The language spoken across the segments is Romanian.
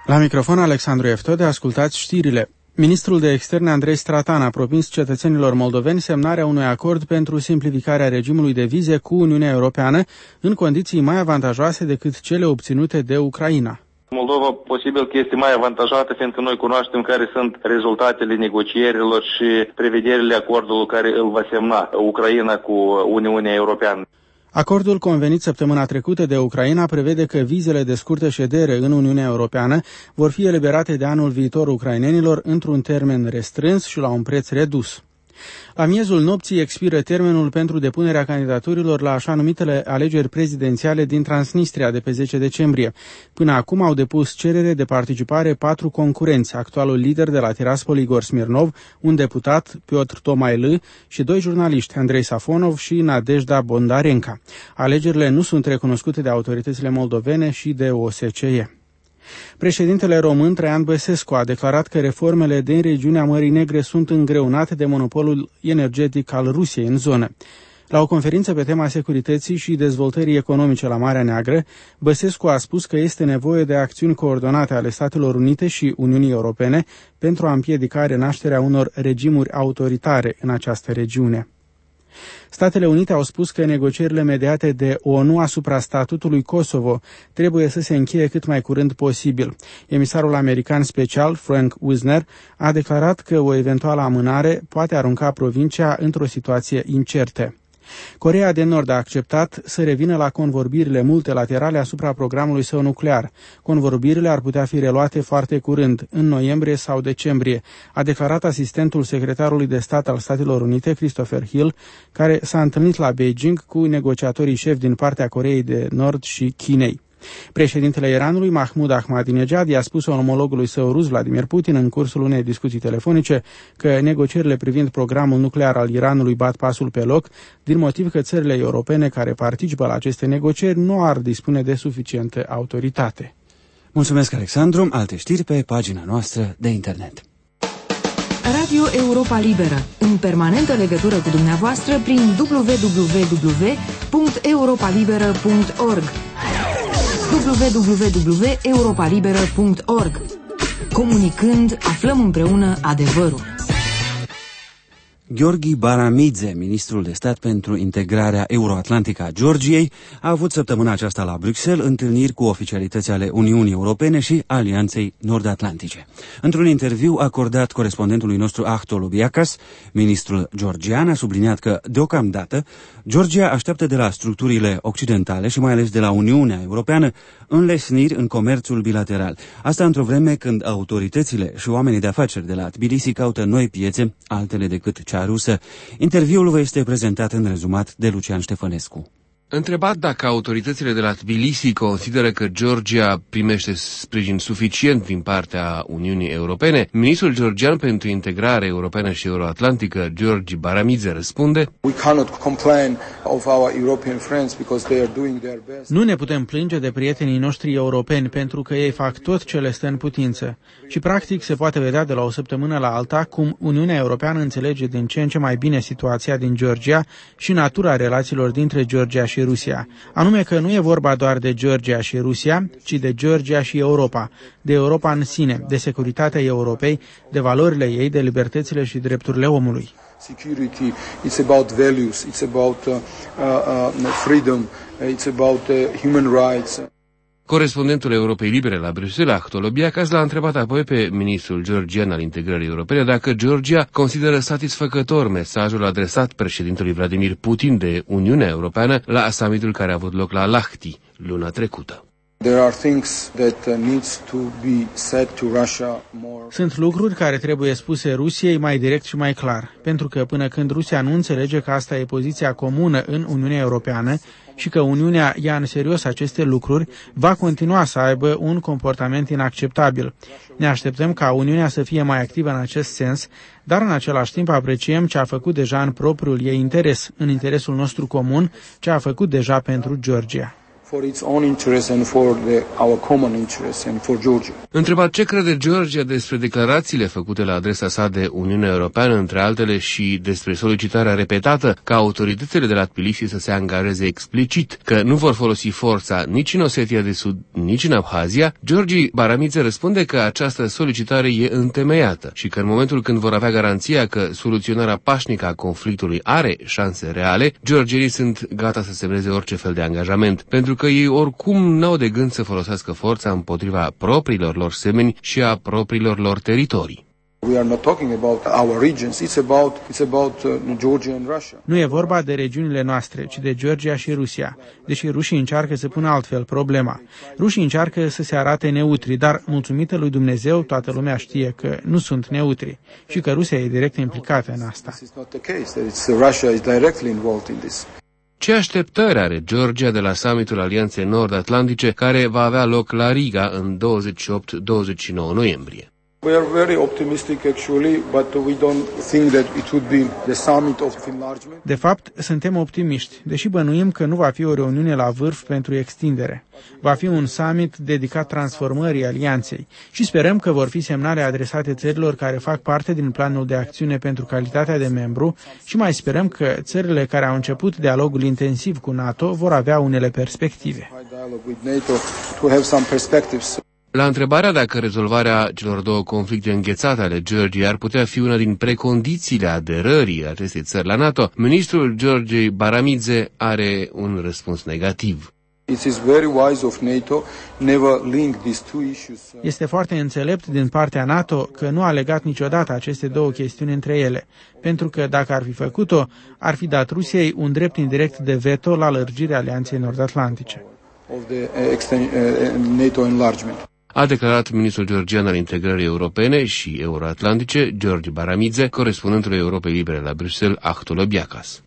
La microfon Alexandru Eftode, ascultați știrile. Ministrul de Externe Andrei Stratan a propus cetățenilor moldoveni semnarea unui acord pentru simplificarea regimului de vize cu Uniunea Europeană în condiții mai avantajoase decât cele obținute de Ucraina. Moldova posibil că este mai avantajată, fiindcă noi cunoaștem care sunt rezultatele negocierilor și prevederile acordului care îl va semna Ucraina cu Uniunea Europeană. Acordul convenit săptămâna trecută de Ucraina prevede că vizele de scurtă ședere în Uniunea Europeană vor fi eliberate de anul viitor ucrainenilor într-un termen restrâns și la un preț redus. La miezul nopții expiră termenul pentru depunerea candidaturilor la așa numitele alegeri prezidențiale din Transnistria de pe 10 decembrie. Până acum au depus cerere de participare 4 concurenți, actualul lider de la Tiraspol Igor Smirnov, un deputat, Piotr Tomail, și 2 jurnaliști, Andrei Safonov și Nadejda Bondarenka. Alegerile nu sunt recunoscute de autoritățile moldovene și de OSCE. Președintele român Traian Băsescu a declarat că reformele din regiunea Mării Negre sunt îngreunate de monopolul energetic al Rusiei în zonă. La o conferință pe tema securității și dezvoltării economice la Marea Neagră, Băsescu a spus că este nevoie de acțiuni coordonate ale Statelor Unite și Uniunii Europene pentru a împiedica renașterea unor regimuri autoritare în această regiune. Statele Unite au spus că negocierile mediate de ONU asupra statutului Kosovo trebuie să se încheie cât mai curând posibil. Emisarul american special, Frank Wisner, a declarat că o eventuală amânare poate arunca provincia într-o situație incertă. Coreea de Nord a acceptat să revină la convorbirile multilaterale asupra programului său nuclear. Convorbirile ar putea fi reluate foarte curând, în noiembrie sau decembrie, a declarat asistentul secretarului de stat al Statelor Unite, Christopher Hill, care s-a întâlnit la Beijing cu negociatorii șefi din partea Coreei de Nord și Chinei. Președintele Iranului, Mahmoud Ahmadinejad, i-a spus omologului său rus, Vladimir Putin, în cursul unei discuții telefonice, că negocierile privind programul nuclear al Iranului bat pasul pe loc, din motiv că țările europene care participă la aceste negocieri nu ar dispune de suficientă autoritate. Mulțumesc, Alexandru. Alte știri pe pagina noastră de internet. Radio Europa Liberă, în permanentă legătură cu dumneavoastră prin www.europalibera.org www.europalibera.org. Comunicând, aflăm împreună adevărul. Gheorghe Baramidze, ministrul de stat pentru integrarea euroatlantică a Georgiei, a avut săptămâna aceasta la Bruxelles întâlniri cu oficialități ale Uniunii Europene și Alianței Nord-Atlantice. Într-un interviu acordat corespondentului nostru Ahto Lubiacas, ministrul georgian a subliniat că, deocamdată, Georgia așteaptă de la structurile occidentale și mai ales de la Uniunea Europeană înlesniri în comerțul bilateral. Asta într-o vreme când autoritățile și oamenii de afaceri de la Tbilisi caută noi piețe, altele decât cea rusă. Interviul vă este prezentat în rezumat de Lucian Ștefănescu. Întrebat dacă autoritățile de la Tbilisi consideră că Georgia primește sprijin suficient din partea Uniunii Europene, ministrul georgian pentru integrare europeană și euroatlantică, Gheorghe Baramidze, răspunde: Nu ne putem plânge de prietenii noștri europeni pentru că ei fac tot ce le stă în putință. Și practic se poate vedea de la o săptămână la alta cum Uniunea Europeană înțelege din ce în ce mai bine situația din Georgia și natura relațiilor dintre Georgia și Rusia. Anume că nu e vorba doar de Georgia și Rusia, ci de Georgia și Europa, de Europa în sine, de securitatea Europei, de valorile ei, de libertățile și drepturile omului. Security, it's about values, it's about freedom, it's about human rights. Corespondentul Europei Libere la Bruxelles, Ahto Lubiacas, l-a întrebat apoi pe ministrul georgian al integrării europene dacă Georgia consideră satisfăcător mesajul adresat președintelui Vladimir Putin de Uniunea Europeană la summitul care a avut loc la Lahti luna trecută. Sunt lucruri care trebuie spuse Rusiei mai direct și mai clar, pentru că până când Rusia nu înțelege că asta e poziția comună în Uniunea Europeană și că Uniunea ia în serios aceste lucruri, va continua să aibă un comportament inacceptabil. Ne așteptăm ca Uniunea să fie mai activă în acest sens, dar în același timp apreciem ce a făcut deja în propriul ei interes, în interesul nostru comun, ce a făcut deja pentru Georgia. For its own interest and for our common interest and for Georgia. Întrebat ce crede Georgia despre declarațiile făcute la adresa sa de Uniunea Europeană, între altele și despre solicitarea repetată ca autoritățile de la Tbilisi să se angajeze explicit că nu vor folosi forța nici în Osetia de Sud, nici în Abhazia, Georgi Baramidze răspunde că această solicitare e întemeiată și că în momentul când vor avea garanția că soluționarea pașnică a conflictului are șanse reale, georgienii sunt gata să semneze orice fel de angajament, pentru că ei oricum n-au de gând să folosească forța împotriva propriilor lor semeni și a propriilor lor teritorii. We are not talking about our regions. It's about Georgia and Russia. Nu e vorba de regiunile noastre, ci de Georgia și Rusia. Deși rușii încearcă să pună altfel problema. Rușii încearcă să se arate neutri, dar mulțumită lui Dumnezeu, toată lumea știe că nu sunt neutri și că Rusia e direct implicată în asta. Ce așteptări are Georgia de la summitul Alianței Nord-Atlantice, care va avea loc la Riga în 28-29 noiembrie? We are very optimistic actually, but we don't think that it would be the summit of enlargement. De fapt, suntem optimiști, deși bănuim că nu va fi o reuniune la vârf pentru extindere. Va fi un summit dedicat transformării alianței și sperăm că vor fi semnale adresate țărilor care fac parte din planul de acțiune pentru calitatea de membru și mai sperăm că țările care au început dialogul intensiv cu NATO vor avea unele perspective. La întrebarea dacă rezolvarea celor două conflicte înghețate ale Georgiei ar putea fi una din precondițiile aderării acestei țări la NATO, ministrul Georgiei Baramidze are un răspuns negativ. Este foarte înțelept din partea NATO că nu a legat niciodată aceste două chestiuni între ele, pentru că dacă ar fi făcut-o, ar fi dat Rusiei un drept indirect de veto la lărgirea Alianței Nord-Atlantice. A declarat ministrul georgian al integrării europene și euroatlantice, Georgi Baramidze, corespondentului Europei Libere la Bruxelles, Ahtolo Biacas.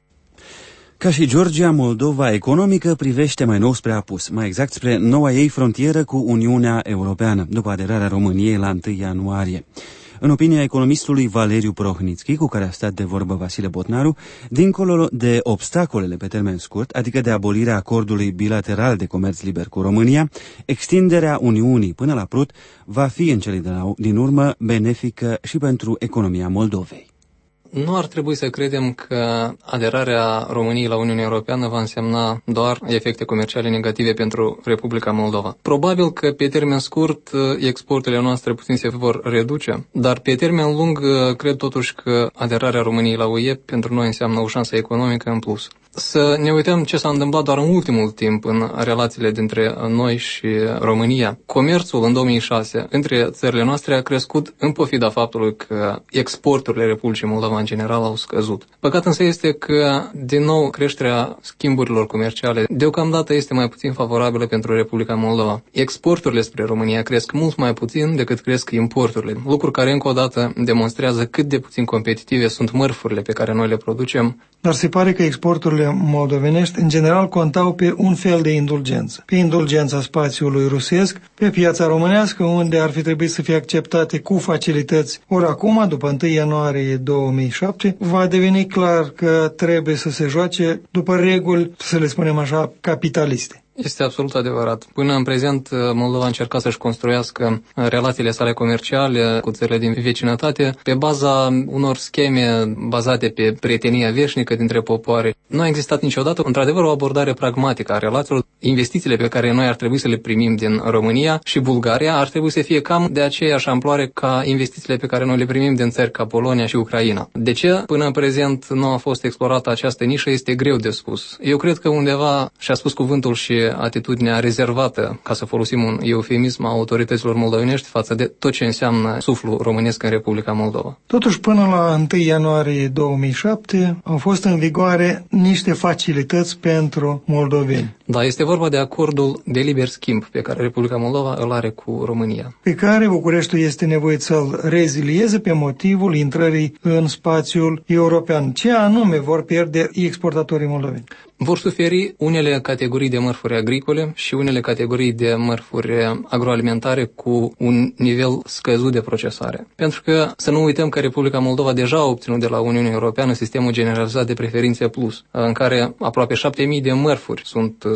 Ca și Georgia, Moldova economică privește mai nou spre apus, mai exact spre noua ei frontieră cu Uniunea Europeană, după aderarea României la 1 ianuarie. În opinia economistului Valeriu Prohnitski, cu care a stat de vorbă Vasile Botnaru, dincolo de obstacolele pe termen scurt, adică de abolirea acordului bilateral de comerț liber cu România, extinderea Uniunii până la Prut va fi în cele din urmă benefică și pentru economia Moldovei. Nu ar trebui să credem că aderarea României la Uniunea Europeană va însemna doar efecte comerciale negative pentru Republica Moldova. Probabil că pe termen scurt exporturile noastre puțin se vor reduce, dar pe termen lung cred totuși că aderarea României la UE pentru noi înseamnă o șansă economică în plus. Să ne uităm ce s-a întâmplat doar în ultimul timp în relațiile dintre noi și România. Comerțul în 2006 între țările noastre a crescut în pofida faptului că exporturile Republicii Moldova în general au scăzut. Păcat însă este că, din nou, creșterea schimburilor comerciale deocamdată este mai puțin favorabilă pentru Republica Moldova. Exporturile spre România cresc mult mai puțin decât cresc importurile, lucru care încă o dată demonstrează cât de puțin competitive sunt mărfurile pe care noi le producem. Dar se pare că exporturile moldovenești în general contau pe un fel de indulgență. Pe indulgența spațiului rusesc, pe piața românească, unde ar fi trebuit să fie acceptate cu facilități. Ori acum, după 1 ianuarie 2007, va deveni clar că trebuie să se joace după reguli, să le spunem așa, capitaliste. Este absolut adevărat. Până în prezent, Moldova a încercat să-și construiască relațiile sale comerciale cu țările din vecinătate pe baza unor scheme bazate pe prietenia veșnică dintre popoare. Nu a existat niciodată, într-adevăr, o abordare pragmatică a relațiilor. Investițiile pe care noi ar trebui să le primim din România și Bulgaria ar trebui să fie cam de aceeași amploare ca investițiile pe care noi le primim din țări ca Polonia și Ucraina. De ce până în prezent nu a fost explorată această nișă este greu de spus. Eu cred că undeva și-a spus cuvântul și atitudinea rezervată, ca să folosim un eufemism, a autorităților moldovenești față de tot ce înseamnă suflul românesc în Republica Moldova. Totuși, până la 1 ianuarie 2007 au fost în vigoare niște facilități pentru moldoveni. Da, este vorba de acordul de liber schimb pe care Republica Moldova îl are cu România. Pe care Bucureștiul este nevoit să-l rezilieze pe motivul intrării în spațiul european. Ce anume vor pierde exportatorii moldoveni? Vor suferi unele categorii de mărfuri agricole și unele categorii de mărfuri agroalimentare cu un nivel scăzut de procesare. Pentru că să nu uităm că Republica Moldova deja a obținut de la Uniunea Europeană sistemul generalizat de preferințe plus, în care aproape 7.000 de mărfuri sunt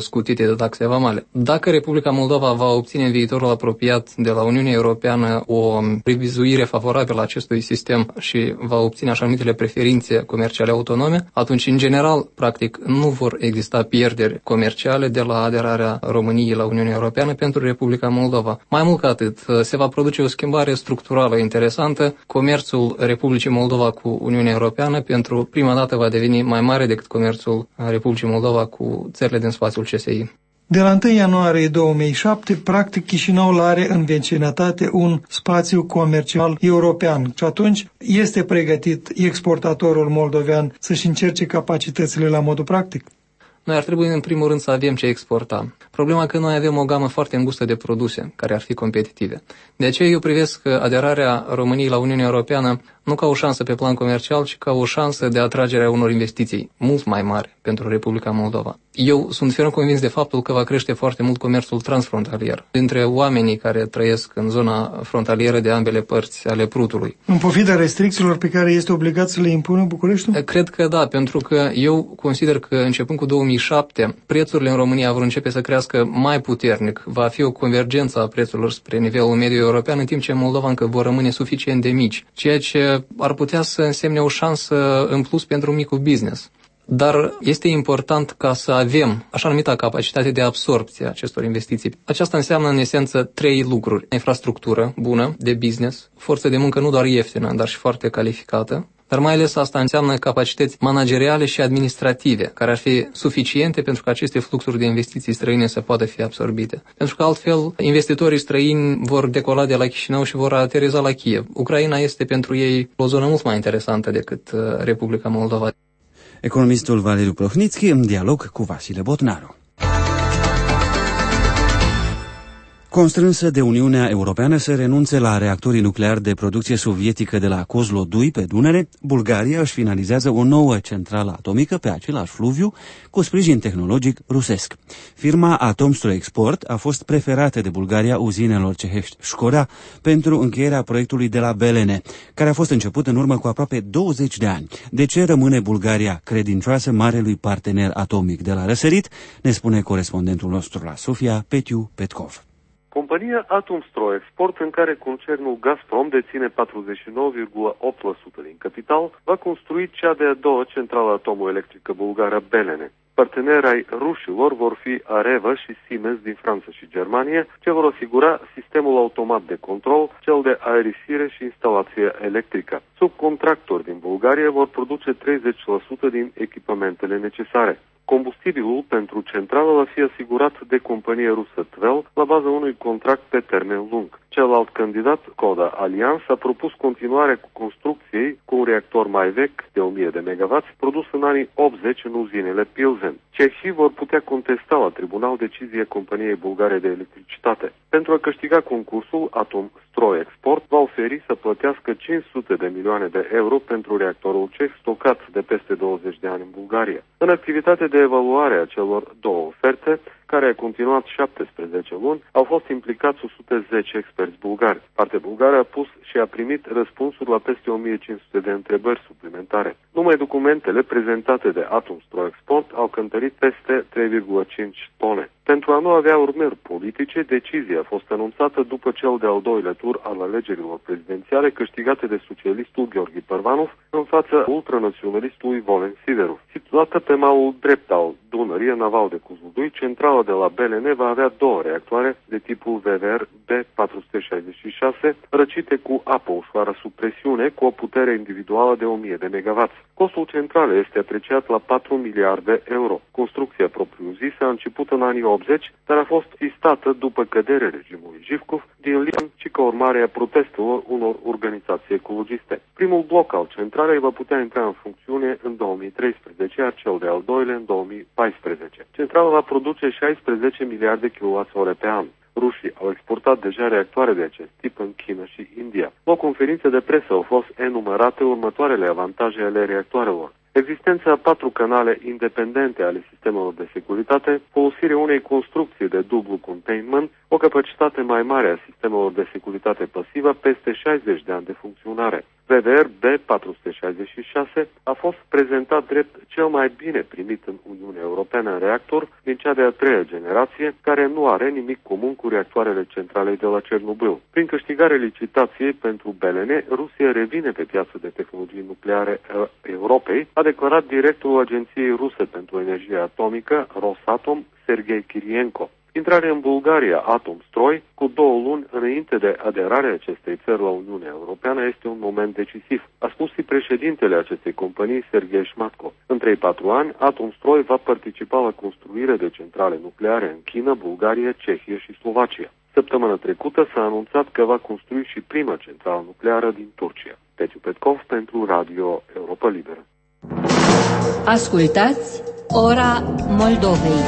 scutite de taxe vamale. Dacă Republica Moldova va obține în viitorul apropiat de la Uniunea Europeană o revizuire favorabilă acestui sistem și va obține așa numitele preferințe comerciale autonome, atunci, în general, practic, nu vor exista pierderi comerciale de la aderarea României la Uniunea Europeană pentru Republica Moldova. Mai mult ca atât, se va produce o schimbare structurală interesantă. Comerțul Republicii Moldova cu Uniunea Europeană pentru prima dată va deveni mai mare decât comerțul Republicii Moldova cu țările din spațiul CSI. De la 1 ianuarie 2007, practic Chișinăul are în vecinătate un spațiu comercial european și atunci este pregătit exportatorul moldovean să-și încerce capacitățile la modul practic? Noi ar trebui în primul rând să avem ce exporta. Problema e că noi avem o gamă foarte îngustă de produse care ar fi competitive. De aceea eu privesc aderarea României la Uniunea Europeană nu ca o șansă pe plan comercial, ci ca o șansă de atragere a unor investiții mult mai mari pentru Republica Moldova. Eu sunt ferm convins de faptul că va crește foarte mult comerțul transfrontalier dintre oamenii care trăiesc în zona frontalieră de ambele părți ale Prutului. În pofida restricțiilor pe care este obligat să le impună Bucureștiul? Cred că da, pentru că eu consider că începând cu 2007, prețurile în România vor începe să crească mai puternic. Va fi o convergență a prețurilor spre nivelul mediu european, în timp ce în Moldova încă vor rămâne suficient de mici, ceea ce ar putea să însemne o șansă în plus pentru micul business. Dar este important ca să avem așa numita capacitate de absorbție a acestor investiții. Aceasta înseamnă în esență 3 lucruri. Infrastructură bună de business, forță de muncă nu doar ieftină, dar și foarte calificată. Dar mai ales asta înseamnă capacități manageriale și administrative, care ar fi suficiente pentru ca aceste fluxuri de investiții străine să poată fi absorbite. Pentru că altfel investitorii străini vor decola de la Chișinău și vor ateriza la Kiev. Ucraina este pentru ei o zonă mult mai interesantă decât Republica Moldova. Economistul Valeriu Prohnitski în dialog cu Vasile Botnaru. Constrânsă de Uniunea Europeană să renunțe la reactorii nucleari de producție sovietică de la Kozlodui pe Dunăre, Bulgaria își finalizează o nouă centrală atomică pe același fluviu cu sprijin tehnologic rusesc. Firma Atomstroexport a fost preferată de Bulgaria uzinelor cehești Școda pentru încheierea proiectului de la Belene, care a fost început în urmă cu aproape 20 de ani. De ce rămâne Bulgaria credincioasă marelui partener atomic de la răsărit, ne spune corespondentul nostru la Sofia, Petiu Petkov. Compania Atomstroexport, în care concernul Gazprom deține 49,8% din capital, va construi cea de-a doua centrală atomoelectrică bulgară Belene. Parteneri ai rușilor vor fi Areva și Siemens din Franța și Germania, ce vor asigura sistemul automat de control, cel de aerisire și instalație electrică. Subcontractori din Bulgaria vor produce 30% din echipamentele necesare. Combustibilul pentru centrală va fi asigurat de compania rusă Tvel la baza unui contract pe termen lung. Celălalt candidat, Coda Allianz, a propus continuarea cu construcției cu un reactor mai vechi de 1000 de MW produs în anii 80 în uzinele Pilsen. Cehii vor putea contesta la tribunal decizia companiei bulgare de electricitate. Pentru a câștiga concursul, Atomstroexport va oferi să plătească 500 de milioane de euro pentru reactorul ceh stocat de peste 20 de ani în Bulgaria. În activitate de evaluare a celor două oferte, care a continuat 17 luni, au fost implicați 110 experți bulgari. Partea bulgară a pus și a primit răspunsuri la peste 1500 de întrebări suplimentare. Numai documentele prezentate de Atomstroexport au cântărit peste 3,5 tone. Pentru a nu avea urmări politice, decizia a fost anunțată după cel de-al doilea tur al alegerilor prezidențiale câștigate de socialistul Gheorghe Părvanov în fața ultranaționalistului Volen Siderov. Situată pe malul drept al Dunării, naval de Kozlodui, centrala de la Belene va avea 2 reactoare de tipul VVR B466, răcite cu apă ușoară sub presiune, cu o putere individuală de 1000 de MW. Costul centralei este apreciat la 4 miliarde euro. Construcția propriu-zisă a început în anii 80, dar a fost sistată după căderea regimului Jivkov din Liban și ca urmare a protestelor unor organizații ecologiste. Primul bloc al centralei va putea intra în funcțiune în 2013, iar cel de-al doilea în 2014. Centrala va produce 16 miliarde kWh pe an. Rușii au exportat deja reactoare de acest tip în China și India. La o conferință de presă au fost enumerate următoarele avantaje ale reactoarelor. Existența a 4 canale independente ale sistemelor de securitate, folosirea unei construcții de dublu containment, o capacitate mai mare a sistemelor de securitate pasivă peste 60 de ani de funcționare. VDR B466 a fost prezentat drept cel mai bine primit în Uniunea Europeană în reactor din cea de-a 3-a generație, care nu are nimic comun cu reactoarele centrale de la Cernobâl. Prin câștigarea licitației pentru BLN, Rusia revine pe piața de tehnologii nucleare Europei, a declarat directorul Agenției Ruse pentru Energie Atomică, Rosatom, Sergei Kirienko. Intrarea în Bulgaria Atomstroi, cu 2 luni înainte de aderarea acestei țări la Uniunea Europeană, este un moment decisiv, a spus și președintele acestei companii, Sergei Shmatko. În 3-4 ani, Atomstroi va participa la construirea de centrale nucleare în China, Bulgaria, Cehia și Slovacia. Săptămâna trecută s-a anunțat că va construi și prima centrală nucleară din Turcia. Petiu Petkov pentru Radio Europa Liberă. Ascultați Ora Moldovei.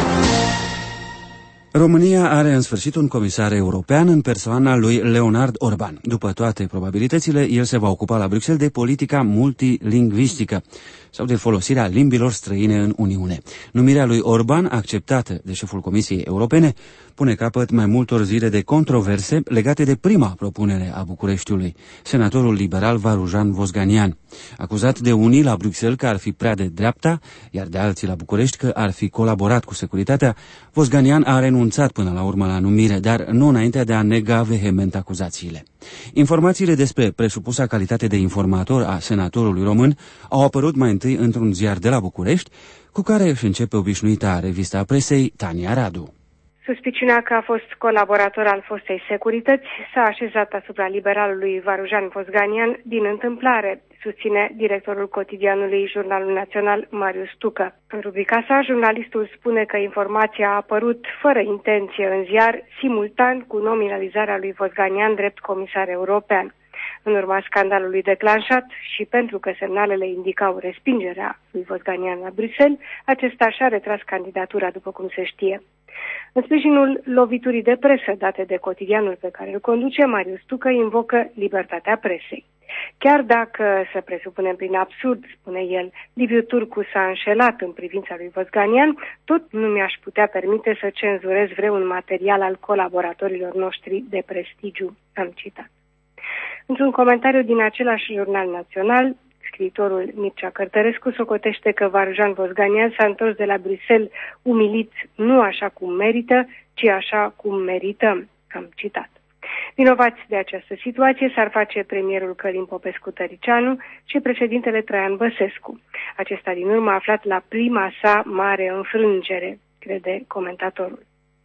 România are în sfârșit un comisar european în persoana lui Leonard Orban. După toate probabilitățile, el se va ocupa la Bruxelles de politica multilingvistică sau de folosirea limbilor străine în Uniune. Numirea lui Orban, acceptată de șeful Comisiei Europene, pune capăt mai multor zile de controverse legate de prima propunere a Bucureștiului, senatorul liberal Varujan Vosganian. Acuzat de unii la Bruxelles că ar fi prea de dreapta, iar de alții la București că ar fi colaborat cu securitatea, Vosganian a renunțat până la urmă la numire, dar nu înainte de a nega vehement acuzațiile. Informațiile despre presupusa calitate de informator a senatorului român au apărut mai întâi într-un ziar de la București, cu care își începe obișnuita revista presei Tania Radu. Suspiciunea că a fost colaborator al fostei securități s-a așezat asupra liberalului Varujan Vosganian din întâmplare, susține directorul cotidianului Jurnalul Național Marius Tucă. În rubrica sa, jurnalistul spune că informația a apărut fără intenție în ziar, simultan cu nominalizarea lui Vosganian drept comisar european. În urma scandalului declanșat și pentru că semnalele indicau respingerea lui Vosganian la Bruxelles, acesta și-a retras candidatura, după cum se știe. În sprijinul loviturii de presă date de cotidianul pe care îl conduce, Marius Tucă invocă libertatea presei. Chiar dacă, să presupunem prin absurd, spune el, Liviu Turcu s-a înșelat în privința lui Vosganian, tot nu mi-aș putea permite să cenzurez vreun material al colaboratorilor noștri de prestigiu, am citat. Într-un comentariu din același Jurnal Național, scriitorul Mircea Cărtărescu socotește că Varujan Vosganian s-a întors de la Bruxelles umilit nu așa cum merită, ci așa cum merităm, am citat. Vinovați de această situație s-ar face premierul Călin Popescu-Tăricianu și președintele Traian Băsescu. Acesta din urmă a aflat la prima sa mare înfrângere, crede comentatorul.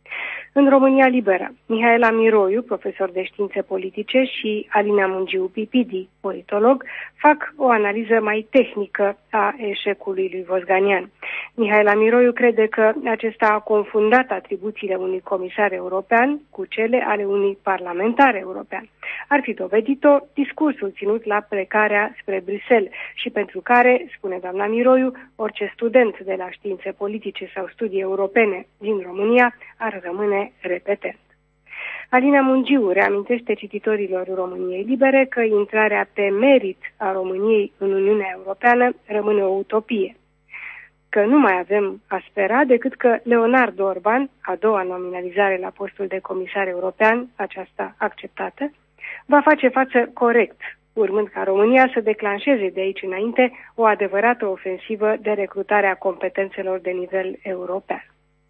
În România Liberă, Mihaela Miroiu, profesor de științe politice, și Alina Mungiu Pipidi, politolog, fac o analiză mai tehnică a eșecului lui Vosganian. Mihaela Miroiu crede că acesta a confundat atribuțiile unui comisar european cu cele ale unui parlamentar european. Ar fi dovedit-o discursul ținut la plecarea spre Bruxelles și pentru care, spune doamna Miroiu, orice student de la științe politice sau studii europene din România ar rămâne repetent. Alina Mungiu reamintește cititorilor României Libere că intrarea pe merit a României în Uniunea Europeană rămâne o utopie, că nu mai avem a spera decât că Leonard Orban, a doua nominalizare la postul de comisar european, aceasta acceptată, va face față corect, urmând ca România să declanșeze de aici înainte o adevărată ofensivă de recrutare a competențelor de nivel european.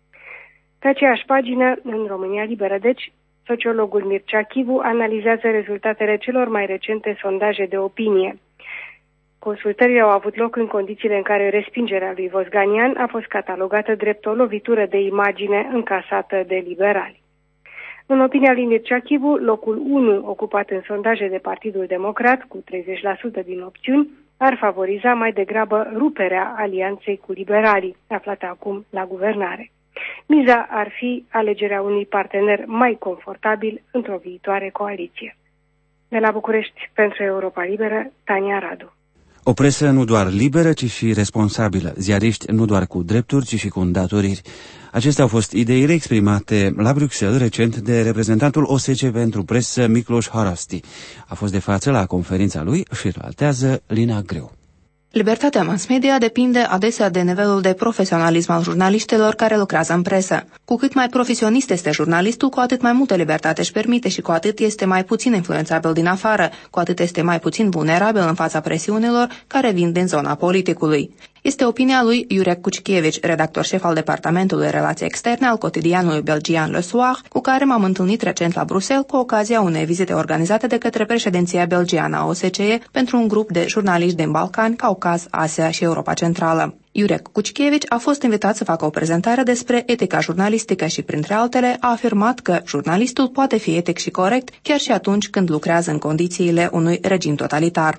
Pe aceeași pagină, în România Liberă, deci, sociologul Mircea Chivu analizează rezultatele celor mai recente sondaje de opinie. Consultările au avut loc în condițiile în care respingerea lui Vosganian a fost catalogată drept o lovitură de imagine încasată de liberali. În opinia lui Mircea Chivu, locul 1 ocupat în sondaje de Partidul Democrat, cu 30% din opțiuni, ar favoriza mai degrabă ruperea alianței cu liberalii, aflată acum la guvernare. Miza ar fi alegerea unui partener mai confortabil într-o viitoare coaliție. De la București, pentru Europa Liberă, Tania Radu. O presă nu doar liberă, ci și responsabilă. Ziariști nu doar cu drepturi, ci și cu îndatoriri. Acestea au fost ideile exprimate la Bruxelles recent de reprezentantul OSCE pentru presă Miklos Haraszti. A fost de față la conferința lui și relatează Lina Greu. Libertatea mass media depinde adesea de nivelul de profesionalism al jurnaliștilor care lucrează în presă. Cu cât mai profesionist este jurnalistul, cu atât mai multă libertate își permite și cu atât este mai puțin influențabil din afară, cu atât este mai puțin vulnerabil în fața presiunilor care vin din zona politicului. Este opinia lui Jurek Kuczkiewicz, redactor șef al Departamentului Relații Externe al cotidianului belgian Le Soir, cu care m-am întâlnit recent la Bruxelles cu ocazia unei vizite organizate de către președinția belgiană a OSCE pentru un grup de jurnaliști din Balcani, Caucaz, Asia și Europa Centrală. Jurek Kuczkiewicz a fost invitat să facă o prezentare despre etica jurnalistică și, printre altele, a afirmat că jurnalistul poate fi etic și corect chiar și atunci când lucrează în condițiile unui regim totalitar.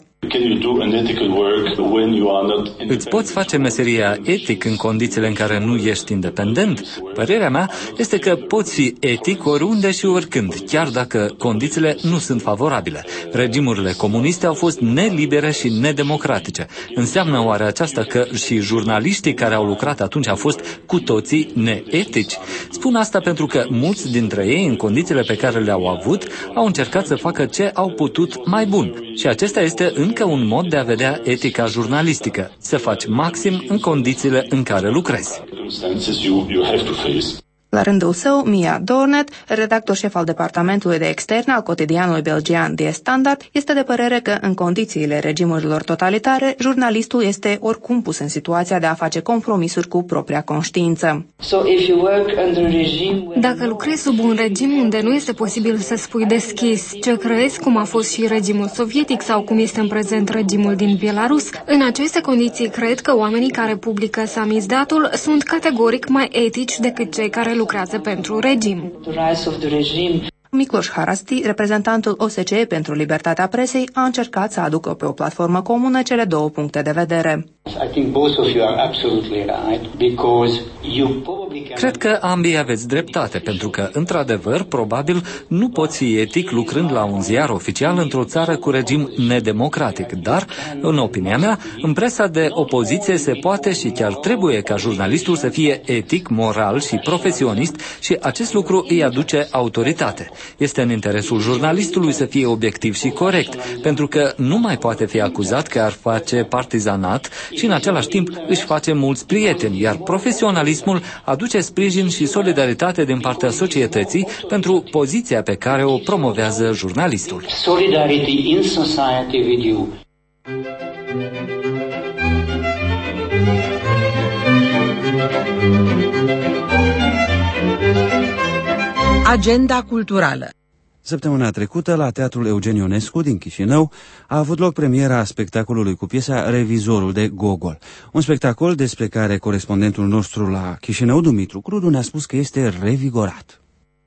Îți poți face meseria etic în condițiile în care nu ești independent? Părerea mea este că poți fi etic oriunde și oricând, chiar dacă condițiile nu sunt favorabile. Regimurile comuniste au fost nelibere și nedemocratice. Înseamnă oare aceasta că și jurnaliștii care au lucrat atunci au fost cu toții neetici? Spun asta pentru că mulți dintre ei, în condițiile pe care le-au avut, au încercat să facă ce au putut mai bun. Și acesta este încă un mod de a vedea etica jurnalistică, să faci maxim în condițiile în care lucrezi. La rândul său, Mia Dornet, redactor șef al Departamentului de Externe al cotidianului belgian Die Standard, este de părere că, în condițiile regimurilor totalitare, jurnalistul este oricum pus în situația de a face compromisuri cu propria conștiință. Dacă lucrezi sub un regim unde nu este posibil să spui deschis ce crezi, cum a fost și regimul sovietic sau cum este în prezent regimul din Belarus, în aceste condiții cred că oamenii care publică samizdatul sunt categoric mai etici decât cei care lucrează pentru regim. Miklos Haraszti, reprezentantul OSCE pentru libertatea presei, a încercat să aducă pe o platformă comună cele două puncte de vedere. Cred că ambii aveți dreptate, pentru că, într-adevăr, probabil nu poți fi etic lucrând la un ziar oficial într-o țară cu regim nedemocratic, dar, în opinia mea, în presa de opoziție se poate și chiar trebuie ca jurnalistul să fie etic, moral și profesionist și acest lucru îi aduce autoritate. Este în interesul jurnalistului să fie obiectiv și corect, pentru că nu mai poate fi acuzat că ar face partizanat și în același timp își face mulți prieteni, iar profesionalismul aduce sprijin și solidaritate din partea societății pentru poziția pe care o promovează jurnalistul. Solidarity in society with you. Agenda culturală. Săptămâna trecută, la Teatrul Eugen Ionescu din Chișinău, a avut loc premiera spectacolului cu piesa Revizorul de Gogol. Un spectacol despre care corespondentul nostru la Chișinău, Dumitru Crudu, ne-a spus că este revigorat.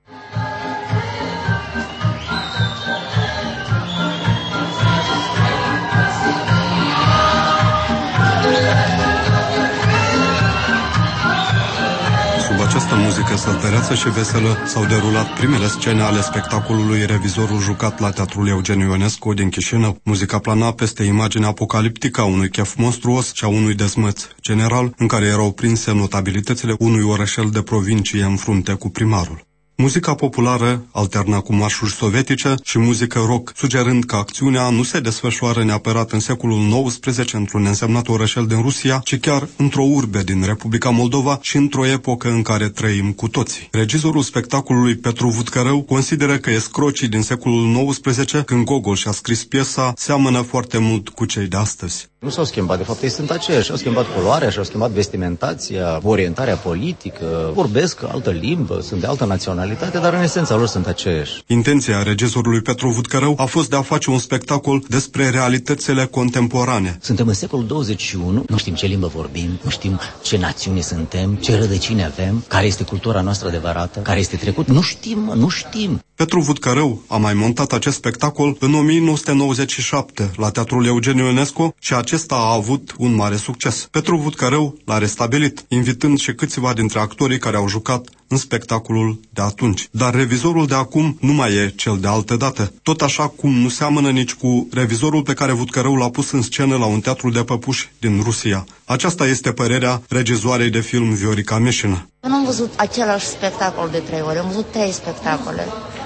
Această muzică săltăreață și veselă s-au derulat primele scene ale spectacolului Revizorul, jucat la Teatrul Eugen Ionescu din Chișinău. Muzica plana peste imaginea apocaliptică a unui chef monstruos și a unui dezmăț general, în care erau prinse notabilitățile unui orășel de provincie în frunte cu primarul. Muzica populară alterna cu marșuri sovietice și muzică rock, sugerând că acțiunea nu se desfășoară neapărat în secolul XIX într-un însemnat orășel din Rusia, ci chiar într-o urbe din Republica Moldova și într-o epocă în care trăim cu toții. Regizorul spectacolului, Petru Vutcărău, consideră că escrocii din secolul XIX, când Gogol și-a scris piesa, seamănă foarte mult cu cei de astăzi. Nu s-au schimbat, de fapt ei sunt aceiași, au schimbat culoarea, și-au schimbat vestimentația, orientarea politică, vorbesc altă limbă, sunt de altă naționalitate, dar în esența lor sunt aceiași. Intenția regizorului Petru Vutcărău a fost de a face un spectacol despre realitățile contemporane. Suntem în secolul 21, nu știm ce limbă vorbim, nu știm ce națiune suntem, ce rădăcini avem, care este cultura noastră adevărată, care este trecut, nu știm. Petru Vutcărău a mai montat acest spectacol în 1997 la Teatrul Eugen Ionescu și acesta a avut un mare succes. Petru Vutcărău l-a restabilit, invitând și câțiva dintre actorii care au jucat în spectacolul de atunci. Dar revizorul de acum nu mai e cel de altă dată. Tot așa cum nu seamănă nici cu revizorul pe care Vutcărău l-a pus în scenă la un teatru de păpuși din Rusia. Aceasta este părerea regizoarei de film Viorica Meșină. Eu nu am văzut același spectacol de 3 ori, am văzut 3 spectacole.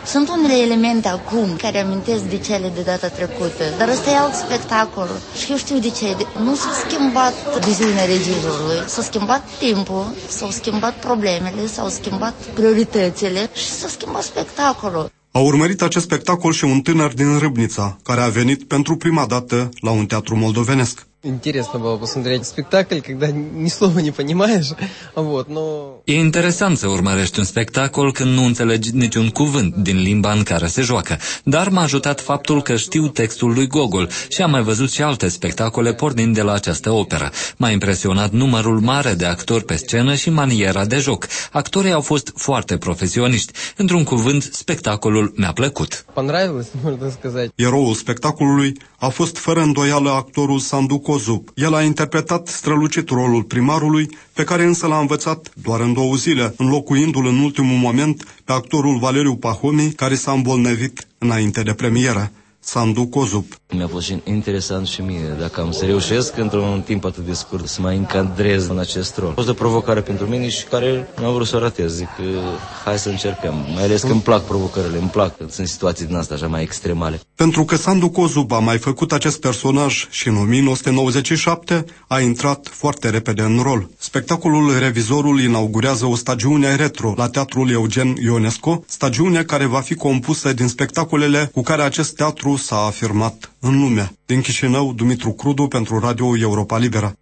Sunt unele elemente acum care amintesc de cele de data trecută, dar ăsta e alt spectacol. Și eu știu de ce. Nu s-a schimbat viziunea regizorului, s-a schimbat timpul, s-au schimbat problemele, s-au schimbat prioritățile și s-a schimbat spectacolul. A urmărit acest spectacol și un tânăr din Râbnița, care a venit pentru prima dată la un teatru moldovenesc. Интересно было посмотреть спектакль, когда ни слова не понимаешь. Вот, но... E interesant să urmărești un spectacol când nu înțelegi niciun cuvânt din limba în care se joacă, dar m-a ajutat faptul că știu textul lui Gogol și am mai văzut și alte spectacole pornind de la această operă. M-a impresionat numărul mare de actori pe scenă și maniera de joc. Actorii au fost foarte profesioniști. Într-un cuvânt, spectacolul mi-a plăcut. Eroul spectacolului a fost fără îndoială actorul Sandu Cozub. El a interpretat strălucit rolul primarului, pe care însă l-a învățat doar în 2 zile, înlocuindu-l în ultimul moment pe actorul Valeriu Pahomi, care s-a îmbolnăvit înainte de premieră. Sandu Cozub. Mi-a fost și interesant și mie, dacă am să reușesc într-un timp atât de scurt să mă încadrez în acest rol. A fost o provocare pentru mine și care n-am vrut să o ratez. Zic, hai să încercăm, mai ales că îmi plac provocările, îmi plac, sunt situații din astea așa mai extremale. Pentru că Sandu Cozub a mai făcut acest personaj și în 1997 a intrat foarte repede în rol. Spectacolul Revizorul inaugurează o stagiune retro la Teatrul Eugen Ionesco, stagiune care va fi compusă din spectacolele cu care acest teatru s-a afirmat în lume. Din Chișinău, Dumitru Crudu pentru Radio Europa Liberă.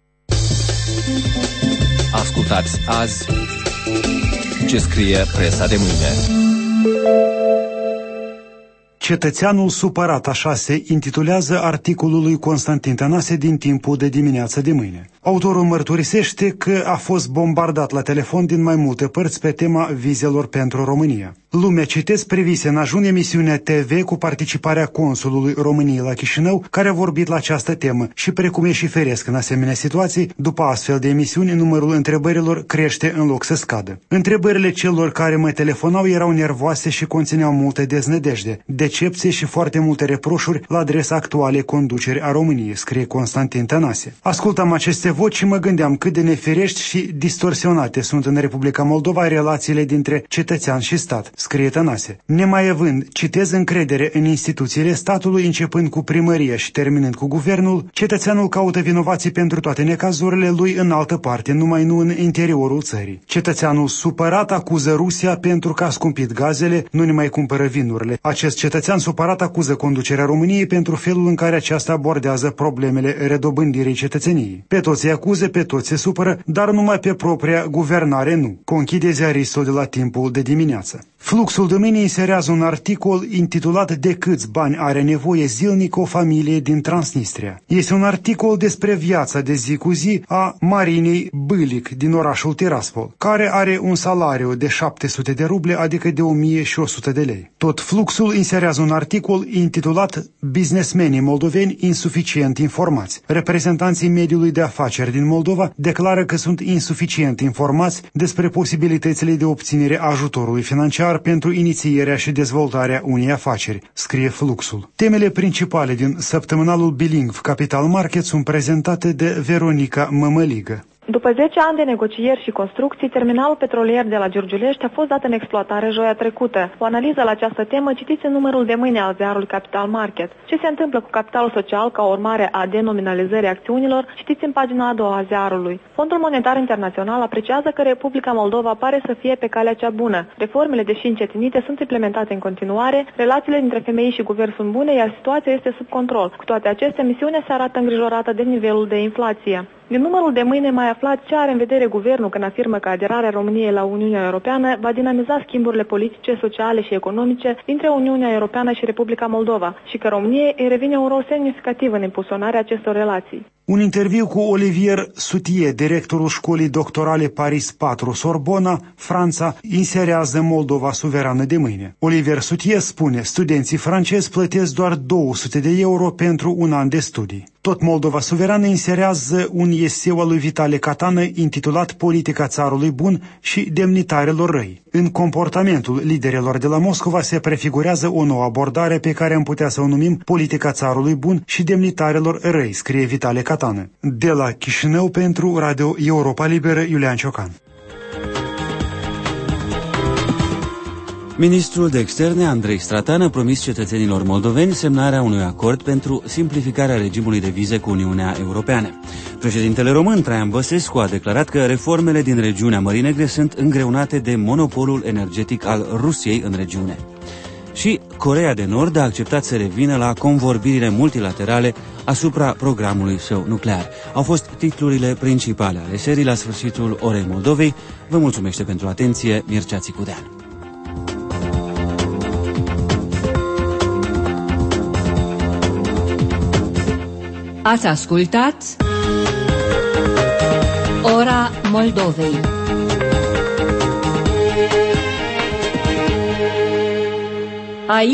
Ascultați azi ce scrie presa de mâine. Cetățeanul supărat, așa se intitulează articolul lui Constantin Tănase din Timpul de dimineață de mâine. Autorul mărturisește că a fost bombardat la telefon din mai multe părți pe tema vizelor pentru România. Lumea, citesc, previse în ajun emisiunea TV cu participarea consulului României la Chișinău, care a vorbit la această temă și, precum e și firesc în asemenea situații, după astfel de emisiuni, numărul întrebărilor crește în loc să scadă. Întrebările celor care mă telefonau erau nervoase și conțineau multe deznădejde, decepție și foarte multe reproșuri la adresa actualei conduceri a României, scrie Constantin Tănase. Ascultam aceste voci și mă gândeam cât de nefirești și distorsionate sunt în Republica Moldova relațiile dintre cetățean și stat, scrie Tănase. Nemai având, citez, încredere în instituțiile statului, începând cu primăria și terminând cu guvernul, cetățeanul caută vinovații pentru toate necazurile lui în altă parte, numai nu în interiorul țării. Cetățeanul supărat acuză Rusia pentru că a scumpit gazele, nu mai cumpără vinurile. Acest cetățean supărat acuză conducerea României pentru felul în care aceasta abordează problemele redobândirii cetățeniei. Pe toți îi acuză, pe toți se supără, dar numai pe propria guvernare nu, conchide ziaristul de la Timpul de dimineață. Fluxul de mâine inserează un articol intitulat De câți bani are nevoie zilnic o familie din Transnistria. Este un articol despre viața de zi cu zi a Marinei Bâlic din orașul Tiraspol, care are un salariu de 700 de ruble, adică de 1100 de lei. Tot Fluxul inserează un articol intitulat Businessmenii moldoveni insuficient informați. Reprezentanții mediului de afaceri din Moldova declară că sunt insuficient informați despre posibilitățile de obținere a ajutorului financiar pentru inițierea și dezvoltarea unei afaceri, scrie Fluxul. Temele principale din săptămânalul bilingv Capital Market sunt prezentate de Veronica Mămăligă. După 10 ani de negocieri și construcții, terminalul petrolier de la Giurgiulești a fost dat în exploatare joia trecută. O analiză la această temă citiți în numărul de mâine al ziarului Capital Market. Ce se întâmplă cu capitalul social ca urmare a denominalizării acțiunilor, citiți în pagina a doua a ziarului. Fondul Monetar Internațional apreciază că Republica Moldova pare să fie pe calea cea bună. Reformele, deși încetinite, sunt implementate în continuare, relațiile dintre femei și guvern sunt bune, iar situația este sub control. Cu toate acestea, misiunea se arată îngrijorată de nivelul de inflație. Din numărul de mâine mai aflați ce are în vedere guvernul când afirmă că aderarea României la Uniunea Europeană va dinamiza schimburile politice, sociale și economice dintre Uniunea Europeană și Republica Moldova și că României îi revine un rol semnificativ în impulsionarea acestor relații. Un interviu cu Olivier Soutier, directorul școlii doctorale Paris 4 Sorbona, Franța, inserează Moldova suverană de mâine. Olivier Soutier spune, studenții francezi plătesc doar 200 de euro pentru un an de studii. Tot Moldova suverană inserează un eseu al lui Vitale Catană intitulat Politica țarului bun și demnitarilor răi. În comportamentul liderilor de la Moscova se prefigurează o nouă abordare pe care am putea să o numim Politica țarului bun și demnitarilor răi, scrie Vitale Catană. De la Chișinău pentru Radio Europa Liberă, Iulian Ciocan. Ministrul de Externe, Andrei Stratan, a promis cetățenilor moldoveni semnarea unui acord pentru simplificarea regimului de vize cu Uniunea Europeană. Președintele român, Traian Băsescu, a declarat că reformele din regiunea Mării Negre sunt îngreunate de monopolul energetic al Rusiei în regiune. Și Coreea de Nord a acceptat să revină la convorbirile multilaterale asupra programului său nuclear. Au fost titlurile principale ale serii la sfârșitul orei Moldovei. Vă mulțumește pentru atenție Mircea Țicudean. Ați ascultat Ora Moldovei. Aici